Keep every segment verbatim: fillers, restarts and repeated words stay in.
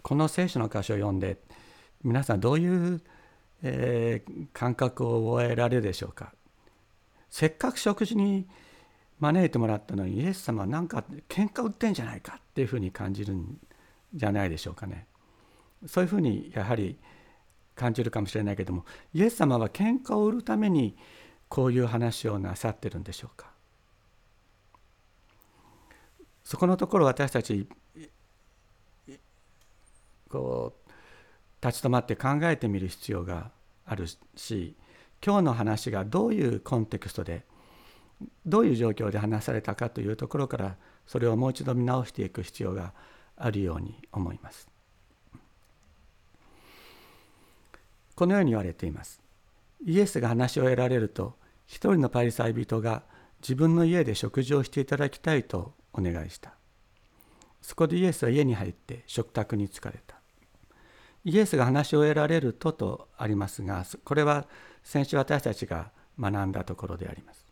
この聖書の箇所を読んで皆さんどういう、えー、感覚を覚えられるでしょうか。せっかく食事に招いてもらったのにイエス様はなんか喧嘩売ってんじゃないかっていうふうに感じるんじゃないでしょうかね。そういうふうにやはり感じるかもしれないけども、イエス様は喧嘩を売るためにこういう話をなさってるんでしょうか。そこのところ私たちこう立ち止まって考えてみる必要があるし、今日の話がどういうコンテクストでどういう状況で話されたかというところからそれをもう一度見直していく必要があるように思います。このように言われています。イエスが話を得られると、一人のパリサイ人が自分の家で食事をしていただきたいとお願いした。そこでイエスは家に入って食卓に疲れた。イエスが話を得られるととありますが、これは先週私たちが学んだところであります。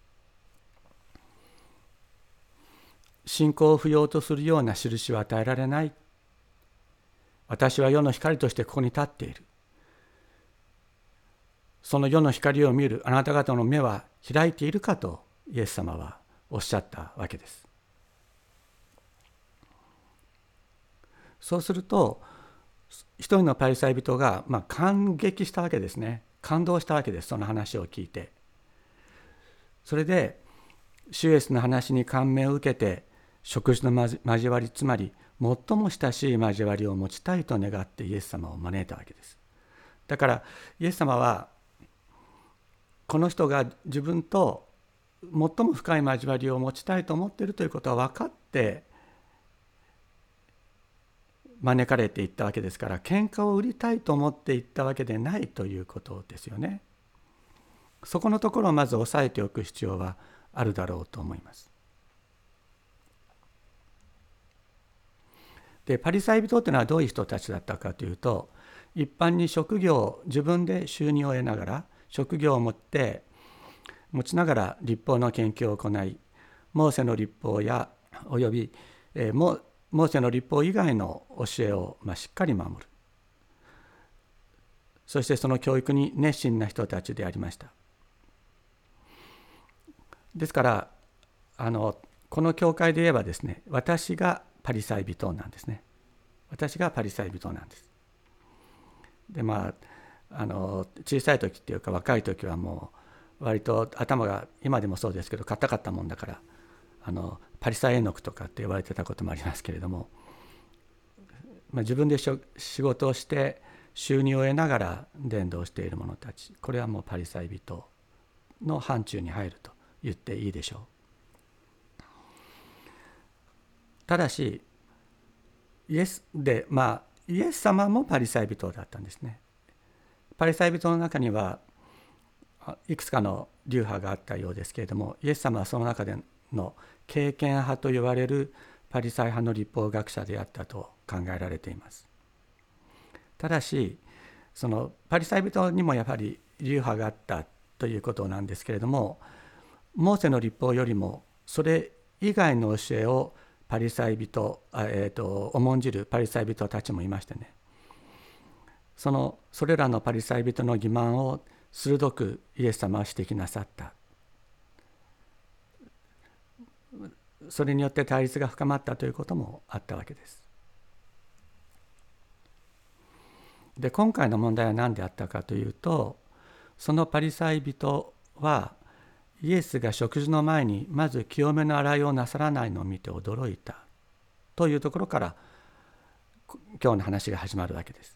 信仰を不要とするような印は与えられない。私は世の光としてここに立っている。その世の光を見るあなた方の目は開いているかとイエス様はおっしゃったわけです。そうすると一人のパリサイ人が、まあ、感激したわけですね。感動したわけです。その話を聞いて。それで主イエスの話に感銘を受けて食事の交わり、つまり最も親しい交わりを持ちたいと願ってイエス様を招いたわけです。だからイエス様はこの人が自分と最も深い交わりを持ちたいと思っているということは分かって招かれていったわけですから、喧嘩を売りたいと思っていったわけでないということですよね。そこのところをまず押さえておく必要はあるだろうと思います。で、パリサイ人というのはどういう人たちだったかというと、一般に職業、自分で収入を得ながら職業を持って持ちながら律法の研究を行い、モーセの律法やおよび、えー、モーセの律法以外の教えを、まあ、しっかり守る。そしてその教育に熱心な人たちでありました。ですからあのこの教会で言えばですね、私がパリサイ人なんですね。私がパリサイ人なんです。でまああの小さい時っていうか若い時はもう割と頭が今でもそうですけど硬かったもんだから、あのパリサイエノクとかって言われてたこともありますけれども、まあ、自分で仕事をして収入を得ながら伝道している者たち、これはもうパリサイ人の範疇に入ると言っていいでしょう。ただしイエスでまあイエス様もパリサイ人だったんですね。パリサイ人の中にはいくつかの流派があったようですけれども、イエス様はその中での敬虔派と言われるパリサイ派の律法学者であったと考えられています。ただしそのパリサイ人にもやはり流派があったということなんですけれども、モーセの律法よりもそれ以外の教えをパリサイ人、えーと、重んじるパリサイ人たちもいましてね、そのそれらのパリサイ人の欺瞞を鋭くイエス様は指摘なさった。それによって対立が深まったということもあったわけです。で、今回の問題は何であったかというと、そのパリサイ人はイエスが食事の前にまず清めの洗いをなさらないのを見て驚いたというところから今日の話が始まるわけです。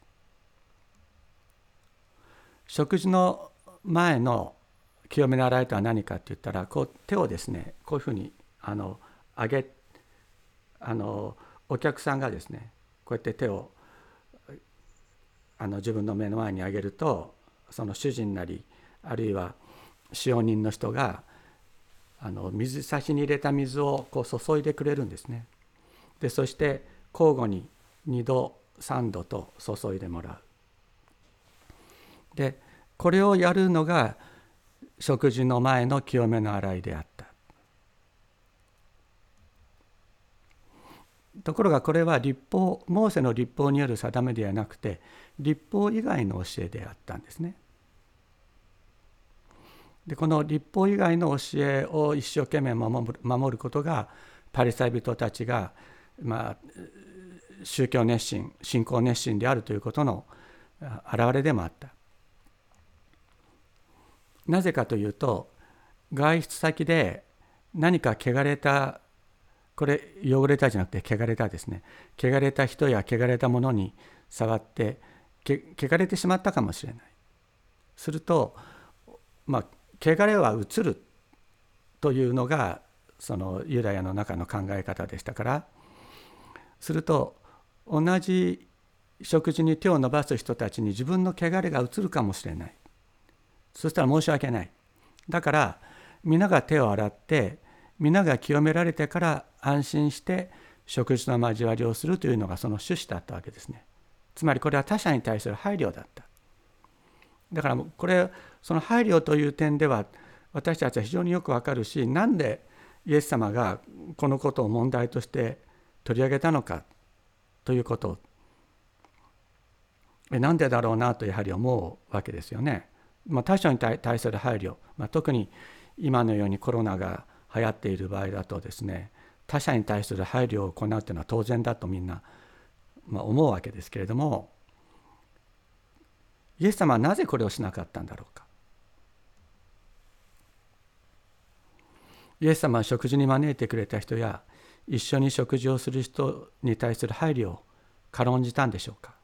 食事の前の清めの洗いとは何かって言ったら、こう手をですね、こういうふうにあの上げあのお客さんがですね、こうやって手をあの自分の目の前に上げると、その主人なりあるいは使用人の人があの水差しに入れた水をこう注いでくれるんですね。でそして交互ににどさんどと注いでもらう。でこれをやるのが食事の前の清めの洗いであった。 ところがこれは律法、モーセの律法による定めではなくて、律法以外の教えであったんですね。でこの律法以外の教えを一生懸命守る、守ることがパリサイ人たちが、まあ、宗教熱心、信仰熱心であるということの表れでもあった。なぜかというと、外出先で何か汚れた、これ汚れたじゃなくて汚れたですね、汚れた人や汚れたものに触って汚れてしまったかもしれない。すると、まあ汚れは移るというのがそのユダヤの中の考え方でしたから、すると同じ食事に手を伸ばす人たちに自分の汚れが移るかもしれない。そしたら申し訳ない。だから皆が手を洗って皆が清められてから安心して食事の交わりをするというのがその趣旨だったわけですね。つまりこれは他者に対する配慮だった。だからこれその配慮という点では私たちは非常によくわかるし、なんでイエス様がこのことを問題として取り上げたのかということをなんでだろうなとやはり思うわけですよね。まあ、他者に対する配慮、まあ、特に今のようにコロナが流行っている場合だとですね、他者に対する配慮を行うというのは当然だとみんな、まあ、思うわけですけれども、イエス様はなぜこれをしなかったんだろうか。イエス様は食事に招いてくれた人や一緒に食事をする人に対する配慮を軽んじたんでしょうか。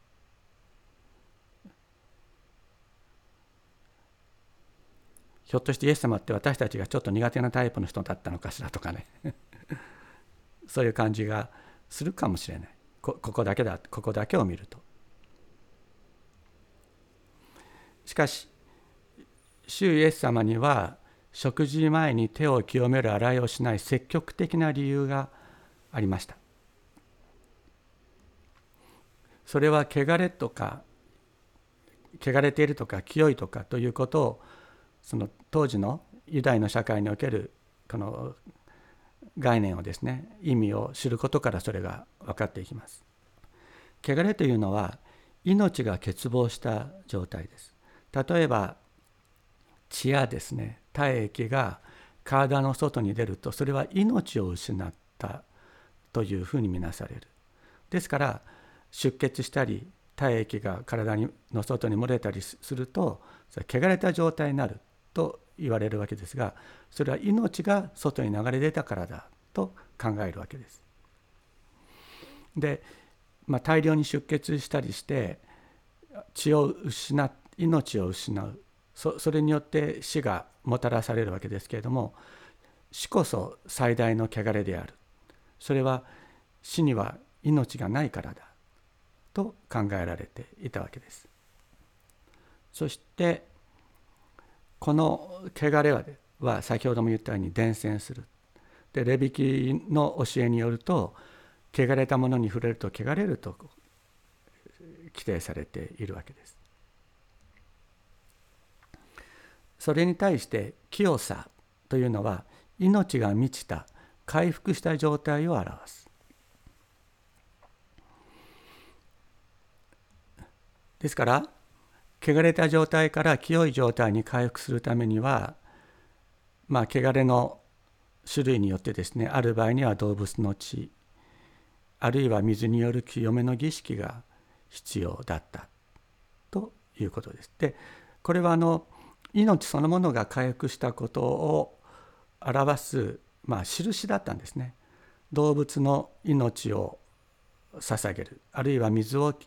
ひょっとしてイエス様って私たちがちょっと苦手なタイプの人だったのかしらとかねそういう感じがするかもしれない。こ, ここだけだここだけを見ると。しかし主イエス様には食事前に手を清める洗いをしない積極的な理由がありました。それは汚れとか汚れているとか清いとかということをその当時のユダヤの社会におけるこの概念をですね、意味を知ることからそれが分かっていきます。汚れというのは命が欠乏した状態です。例えば血やですね、体液が体の外に出るとそれは命を失ったというふうに見なされる。ですから出血したり体液が体の外に漏れたりするとそれは汚れた状態になると言われるわけですが、それは命が外に流れ出たからだと考えるわけです。で、まあ、大量に出血したりして血を失っ命を失う そ, それによって死がもたらされるわけですけれども、死こそ最大の汚れである。それは死には命がないからだと考えられていたわけです。そしてこの汚れは、は先ほども言ったように伝染する。でレビ記の教えによると、汚れたものに触れると汚れると規定されているわけです。それに対して清さというのは命が満ちた回復した状態を表す。ですから汚れた状態から清い状態に回復するためには、まあ汚れの種類によってですね、ある場合には動物の血、あるいは水による清めの儀式が必要だったということです。で、これはあの命そのものが回復したことを表す、まあ、印だったんですね。動物の命を捧げる、あるいは水を、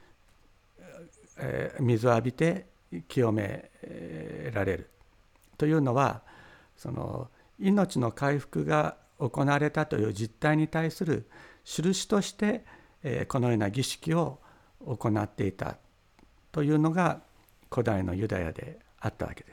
えー、水を浴びて清められるというのは、その命の回復が行われたという実態に対する印として、えー、このような儀式を行っていたというのが古代のユダヤであったわけです。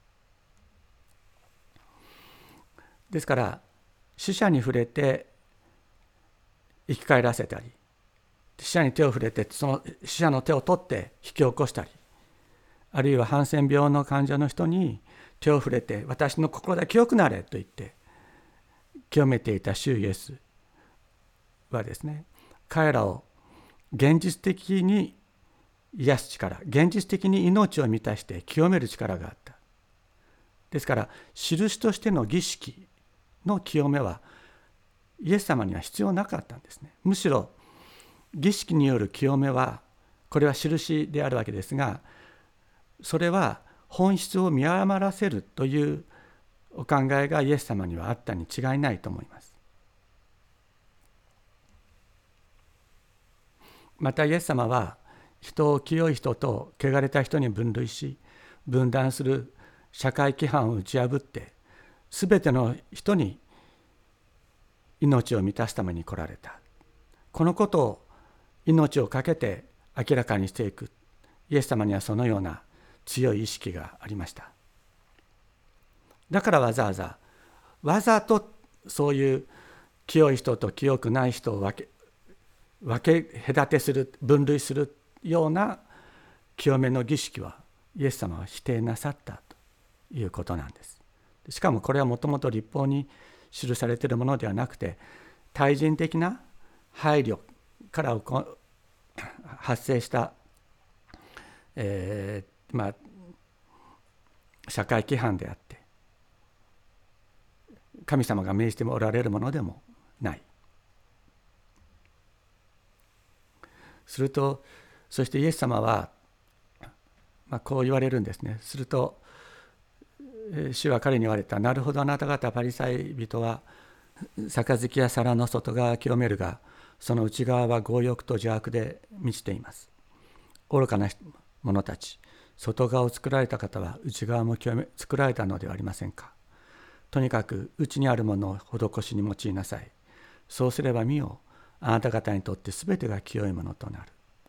ですから死者に触れて生き返らせたり、死者に手を触れてその死者の手を取って引き起こしたり、あるいはハンセン病の患者の人に手を触れて私の心だけ清くなれと言って清めていた主イエス、 はですね、彼らを現実的に癒す力、現実的に命を満たして清める力があった。ですから印としての儀式の清めはイエス様には必要なかったんですね。むしろ儀式による清めは、これは印であるわけですが、それは本質を見誤らせるというお考えがイエス様にはあったに違いないと思います。またイエス様は人を清い人と汚れた人に分類し、分断する社会規範を打ち破って、すべての人に命を満たすために来られた。このことを命を懸けて明らかにしていく、イエス様にはそのような強い意識がありました。だからわざわざわざとそういう清い人と清くない人を分け分け隔てする、分類するような清めの儀式はイエス様は否定なさったということなんです。しかもこれはもともと律法に記されているものではなくて、対人的な配慮から発生した、えーまあ、社会規範であって、神様が命じておられるものでもない。すると、そしてイエス様は、まあ、こう言われるんですね。すると主は彼に言われた。なるほど、あなた方パリサイ人は杯や皿の外側は清めるが、その内側は強欲と邪悪で満ちています。愚かな者たち、外側を作られた方は内側も清め作られたのではありませんか。とにかく内にあるものを施しに用いなさい。そうすれば見よ、あなた方にとってすべてが清いものとなる。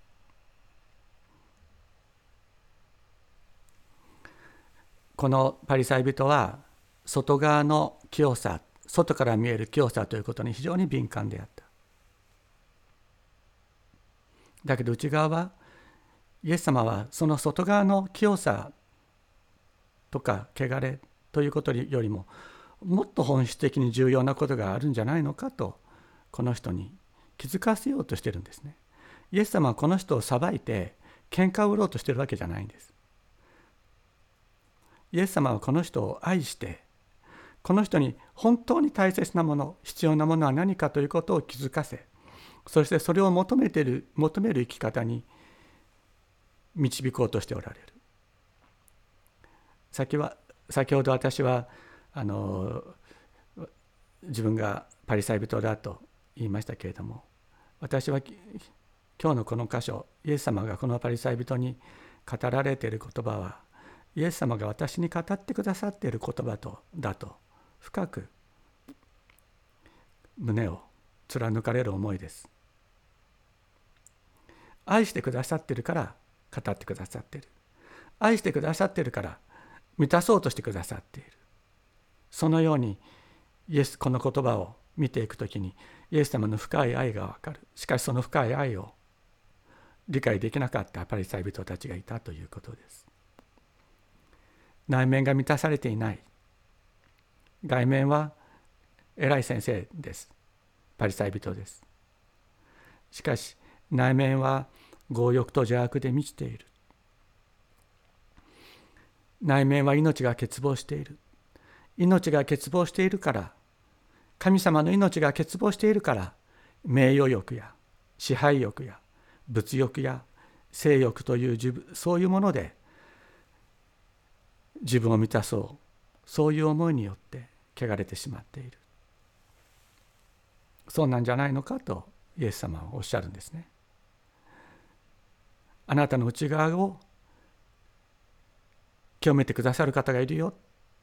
このパリサイ人は外側の清さ、外から見える清さということに非常に敏感であった。だけど内側は、イエス様はその外側の清さとか汚れということよりも、もっと本質的に重要なことがあるんじゃないのかと、この人に気づかせようとしてるんですね。イエス様はこの人を裁いて喧嘩を売ろうとしてるわけじゃないんです。イエス様はこの人を愛して、この人に本当に大切なもの、必要なものは何かということを気づかせ、そしてそれを求めている、求める生き方に導こうとしておられる。先は先ほど私はあの自分がパリサイ人だと言いましたけれども、私は今日のこの箇所、イエス様がこのパリサイ人に語られている言葉は、イエス様が私に語ってくださっている言葉とだと深く胸を貫かれる思いです。愛してくださっているから語ってくださっている。愛してくださっているから満たそうとしてくださっている。そのようにイエスこの言葉を見ていくときに、イエス様の深い愛がわかる。しかしその深い愛を理解できなかったパリサイ人たちがいたということです。内面が満たされていない。外面は偉い先生です。パリサイ人です。しかし内面は強欲と邪悪で満ちている。内面は命が欠乏している。命が欠乏しているから、神様の命が欠乏しているから、名誉欲や支配欲や物欲や性欲という自分、そういうもので自分を満たそう、そういう思いによって汚れてしまっている。そうなんじゃないのかとイエス様はおっしゃるんですね。あなたの内側を清めてくださる方がいるよ。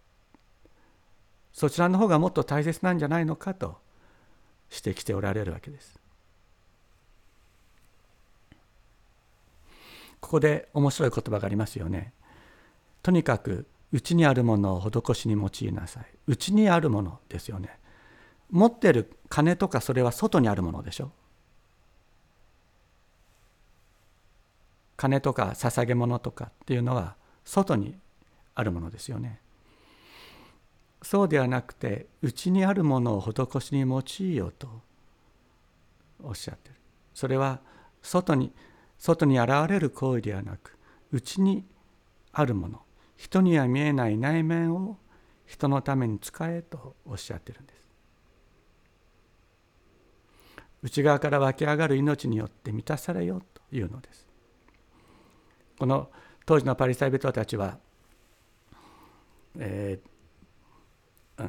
そちらの方がもっと大切なんじゃないのかと指摘しておられるわけです。ここで面白い言葉がありますよね。とにかく内にあるものを施しに用いなさい。内にあるものですよね。持ってる金とかそれは外にあるものでしょ。金とか捧げ物とかっていうのは外にあるものですよね。そうではなくて、内にあるものを施しに用いようとおっしゃっている。それは外に外に現れる行為ではなく、内にあるもの、人には見えない内面を人のために使えとおっしゃっているんです。内側から湧き上がる命によって満たされよというのです。この当時のパリサイ人たちは、えーうん、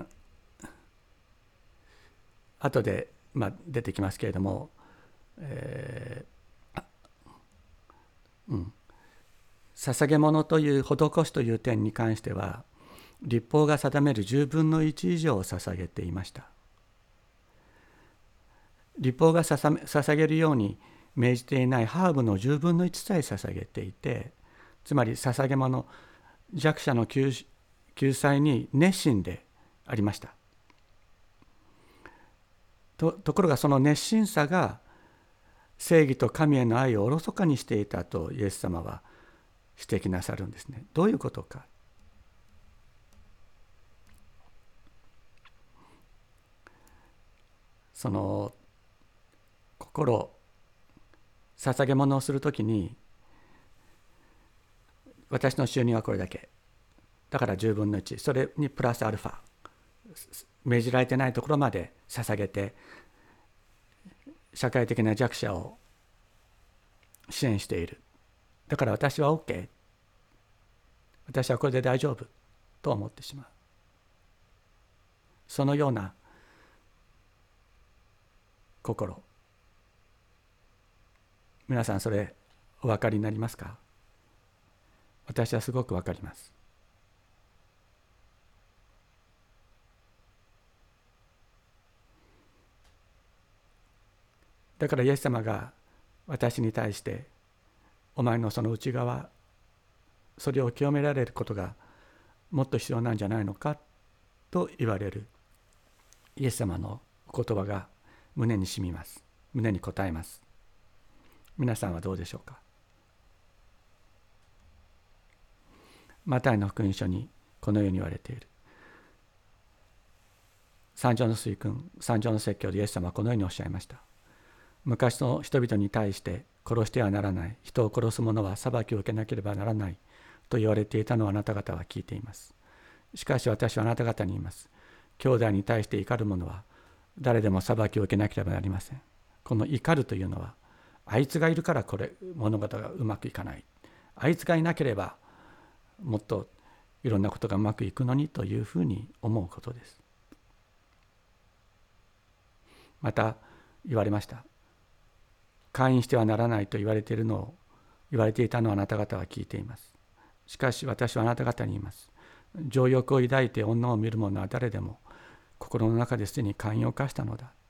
後で、まあ、出てきますけれども、えーうん、捧げ物という施しという点に関しては、律法が定めるじゅうぶんのいち以上を捧げていました。律法が捧げるように命じていないハーブのじゅうぶんのいちさえ捧げていて、つまり捧げ物、弱者の救済に熱心でありました。と, ところがその熱心さが正義と神への愛をおろそかにしていたとイエス様は指摘なさるんですね。どういうことか。その心、捧げ物をするときに、私の収入はこれだけ、だからじゅうぶんのいち、それにプラスアルファ、命じられてないところまで捧げて、社会的な弱者を支援している。だから私は OK、 私はこれで大丈夫と思ってしまう。そのような心、皆さんそれお分かりになりますか？私はすごく分かります。だからイエス様が私に対して、お前のその内側、それを清められることがもっと必要なんじゃないのかと言われるイエス様のお言葉が胸に染みます。胸に応えます。皆さんはどうでしょうか？マタイの福音書にこのように言われている。三条の水訓、三条の説教でイエス様はこのようにおっしゃいました。昔の人々に対して殺してはならない、人を殺す者は裁きを受けなければならないと言われていたのをあなた方は聞いています。しかし私はあなた方に言います。兄弟に対して怒る者は誰でも裁きを受けなければなりません。この怒るというのは、あいつがいるからこれ物事がうまくいかない、あいつがいなければもっといろんなことがうまくいくのにというふうに思うことです。また言われました。姦淫してはならないと言われているのを言われていたのをあなた方は聞いています。しかし私はあなた方に言います。情欲を抱いて女を見る者は誰でも心の中ですでに姦淫を犯したのだ。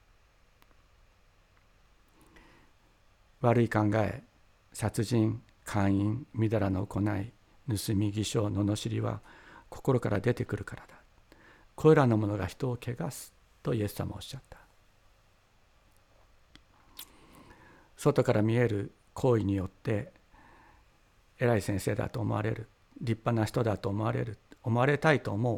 悪い考え、殺人、姦淫、みだらな行い、盗み、偽証、罵りは心から出てくるからだ。これらのものが人を汚すとイエス様はおっしゃった。外から見える行為によって偉い先生だと思われる、立派な人だと思われる、思われたいと思う。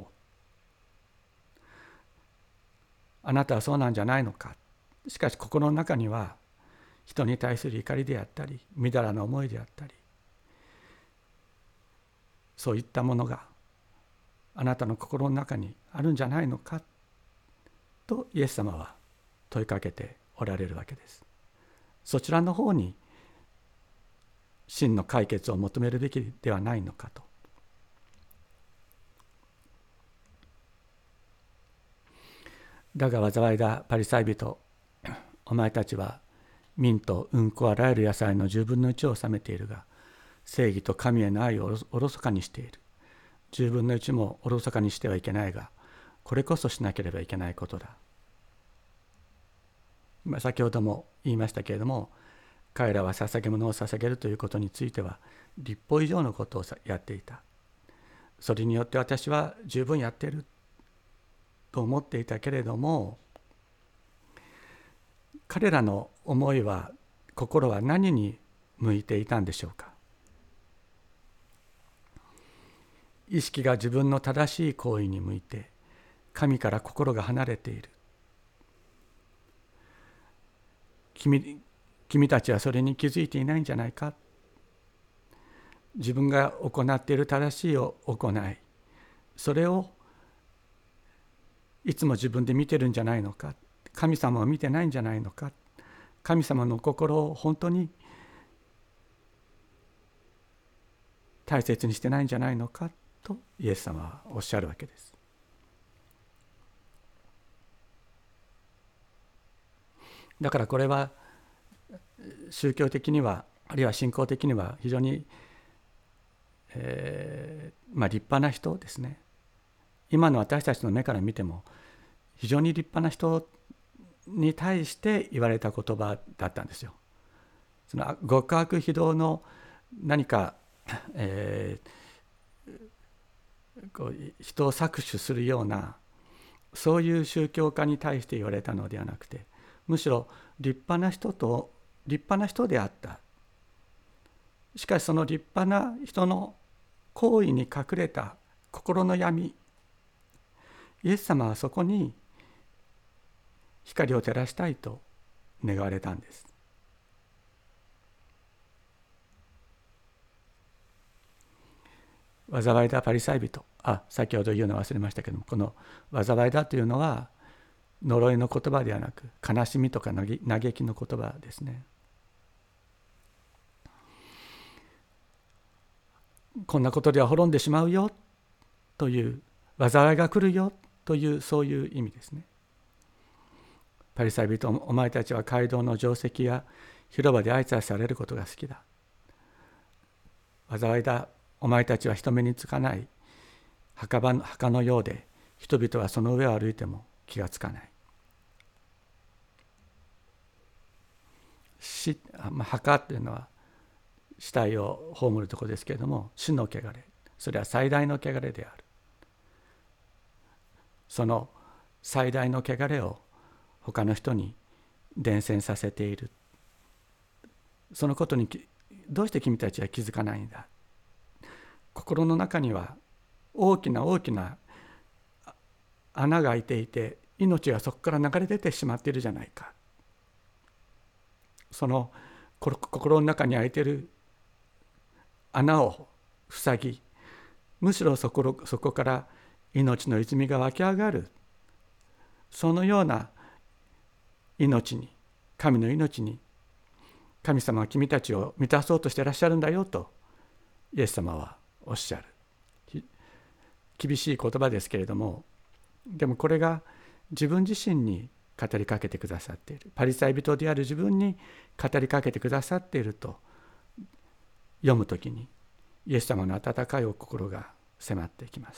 あなたはそうなんじゃないのか。しかし心の中には人に対する怒りであったり、みだらな思いであったり、そういったものがあなたの心の中にあるんじゃないのかとイエス様は問いかけておられるわけです。そちらの方に真の解決を求めるべきではないのかと。だが災いだパリサイ人、お前たちはミント、うんこ、あらゆる野菜のじゅうぶんのいちを納めているが、正義と神への愛をおろそかにしている。じゅうぶんのいちもおろそかにしてはいけないが、これこそしなければいけないことだ。先ほども言いましたけれども、彼らは捧げ物を捧げるということについては律法以上のことをやっていた。それによって私は十分やっていると思っていたけれども、彼らの思いは、心は何に向いていたんでしょうか。意識が自分の正しい行為に向いて、神から心が離れている。 君、君たちはそれに気づいていないんじゃないか。自分が行っている正しい行い、それをいつも自分で見てるんじゃないのか。神様を見てないんじゃないのか。神様の心を本当に大切にしてないんじゃないのかとイエス様はおっしゃるわけです。だからこれは宗教的にはあるいは信仰的には非常に、えーまあ、立派な人ですね。今の私たちの目から見ても非常に立派な人に対して言われた言葉だったんですよ。その極悪非道の何か、えー、こう人を搾取するようなそういう宗教家に対して言われたのではなくて、むしろ立派な人と立派な人であった。しかしその立派な人の行為に隠れた心の闇、イエス様はそこに光を照らしたいと願われたんです。災いだパリサイ人、あ、先ほど言うの忘れましたけども、この災いだというのは呪いの言葉ではなく悲しみとか嘆きの言葉ですね。こんなことでは滅んでしまうよという、災いが来るよという、そういう意味ですね。パリサイ人、お前たちは街道の定石や広場で挨拶されることが好きだ。災いだ、お前たちは人目につかない墓場の墓のようで、人々はその上を歩いても気がつかない。死、まあ、墓というのは死体を葬るところですけれども、死の汚れ、それは最大の汚れである。その最大の汚れを他の人に伝染させている。そのことにどうして君たちは気づかないんだ。心の中には大きな大きな穴が開いていて、命がそこから流れ出てしまっているじゃないか。その心の中に開いている穴を塞ぎ、むしろそこ、そこから命の泉が湧き上がる、そのような命に、神の命に、神様は君たちを満たそうとしていらっしゃるんだよとイエス様はおっしゃる。厳しい言葉ですけれども、でもこれが自分自身に語りかけてくださっている、パリサイ人である自分に語りかけてくださっていると読むときに、イエス様の温かいお心が迫ってきます。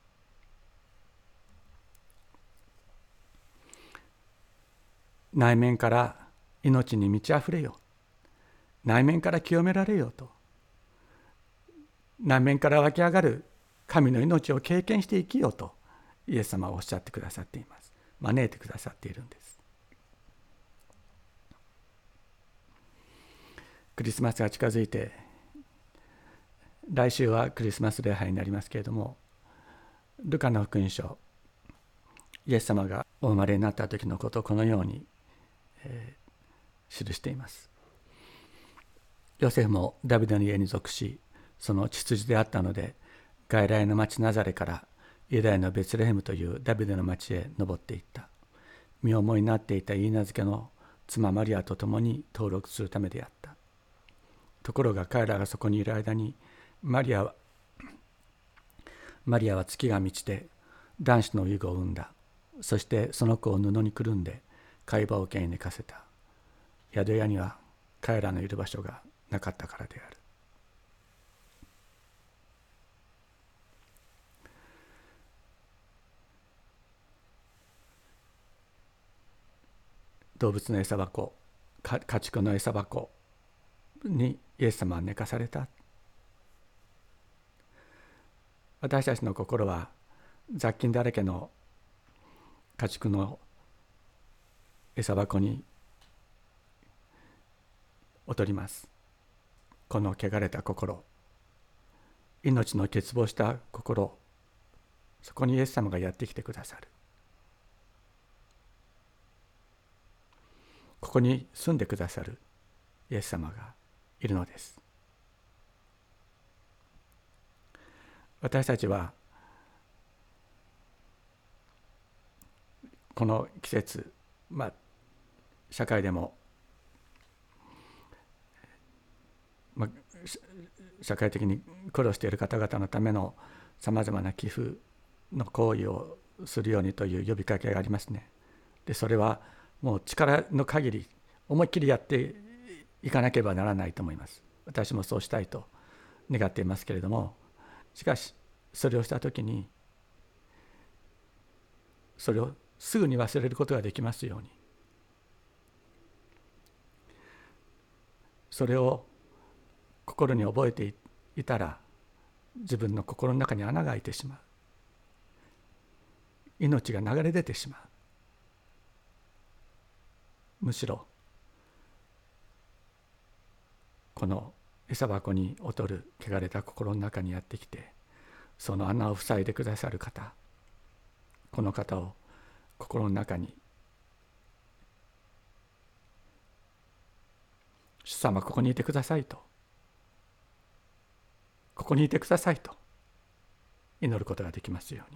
内面から命に満ち溢れよ、内面から清められよと、内面から湧き上がる神の命を経験して生きようとイエス様はおっしゃってくださっています。招いてくださっているんです。クリスマスが近づいて、来週はクリスマス礼拝になりますけれども、ルカの福音書、イエス様がお生まれになった時のことをこのように、えー、記しています。ヨセフもダビデの家に属し、その血筋であったので、外来の町ナザレからユダヤのベツレヘムというダビデの町へ登っていった。身重になっていた許婚の妻マリアと共に登録するためであった。ところが彼らがそこにいる間に、マリアはマリアは月が満ちて男子の遺子を産んだ。そしてその子を布にくるんで貝羽桶に寝かせた。宿屋には彼らのいる場所がなかったからである。動物の餌箱、家畜の餌箱にイエス様は寝かされた。私たちの心は雑菌だらけの家畜の餌箱に劣ります。この汚れた心、命の欠乏した心、そこにイエス様がやってきてくださる。 ここに住んでくださるイエス様がいるのです。私たちはこの季節、まあ、社会でも、まあ、社会的に苦労している方々のためのさまざまな寄付の行為をするようにという呼びかけがありますね。でそれはもう力の限り思いっきりやっていかなければならないと思います。私もそうしたいと願っていますけれども、しかしそれをしたときにそれをすぐに忘れることができますように、それを心に覚えていたら自分の心の中に穴が開いてしまう、命が流れ出てしまう。むしろこの餌箱に劣る汚れた心の中にやってきて、その穴を塞いでくださる方、この方を心の中に、主様ここにいてくださいと、ここにいてくださいと祈ることができますように。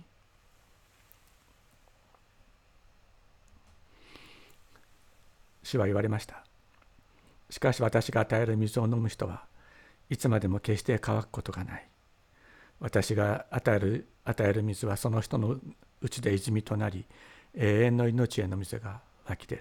主は言われました。しかし私が与える水を飲む人はいつまでも決して乾くことがない。私が与える与える水はその人のうちで泉となり、永遠の命への水が湧き出る。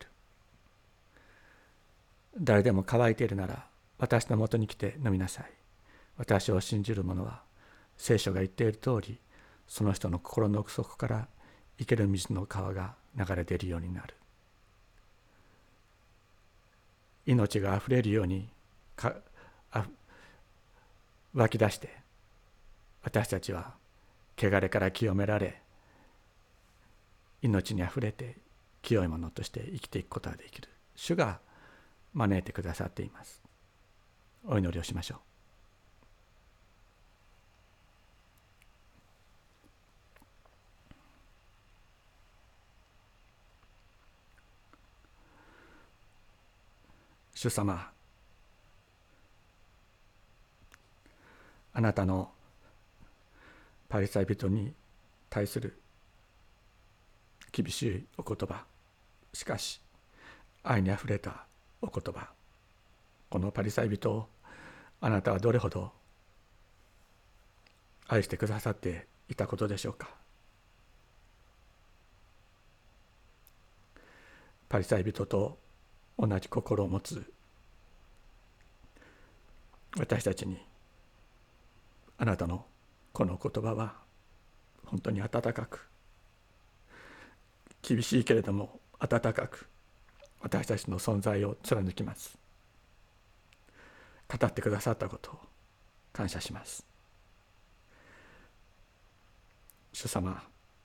誰でも乾いているなら私のもとに来て飲みなさい。私を信じる者は聖書が言っている通り、その人の心の奥底から生ける水の川が流れ出るようになる。命があふれるようにかあ湧き出して、私たちは汚れから清められ、命にあふれて清いものとして生きていくことができる。主が招いてくださっています。お祈りをしましょう。主様、あなたのパリサイ人に対する厳しいお言葉、しかし愛にあふれたお言葉、このパリサイ人をあなたはどれほど愛してくださっていたことでしょうか。パリサイ人と同じ心を持つ私たちに、あなたのこの言葉は本当に温かく、厳しいけれども温かく、私たちの存在を貫きます。語ってくださったことを感謝します。主様、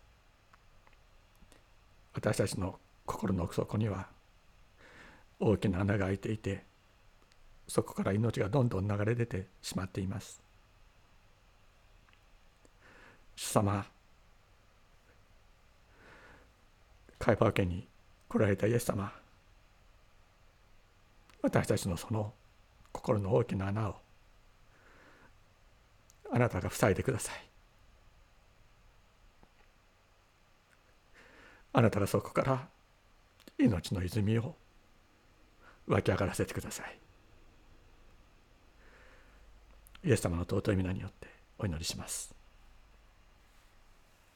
私たちの心の奥底には大きな穴が開いていて、そこから命がどんどん流れ出てしまっています。主様、カイファー家に来られたイエス様、私たちのその心の大きな穴をあなたが塞いでください。あなたがそこから命の泉を湧き上がらせてください。イエス様の尊い皆によってお祈りします。